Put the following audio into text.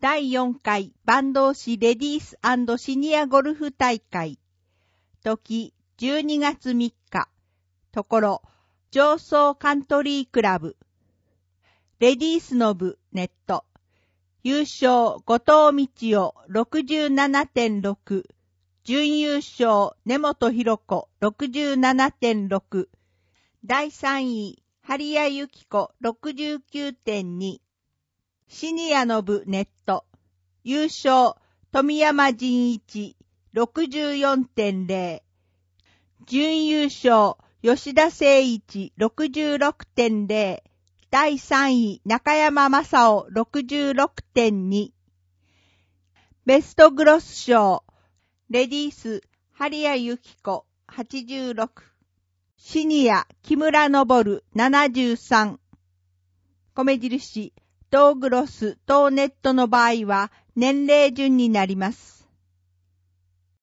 第4回坂東市レディース&シニアゴルフ大会。時12月3日。ところ、上層カントリークラブ。レディースの部ネット。優勝後藤道夫 67.6。準優勝根本博子 67.6。第3位、針谷由紀子 69.2。シニアの部ネット。優勝富山仁一 64.0。準優勝吉田誠一 66.0。第3位中山正夫 66.2。ベストグロス賞レディース針谷由紀子86。シニア木村昇73。米印同グロス同ネットの場合は年齢順になります。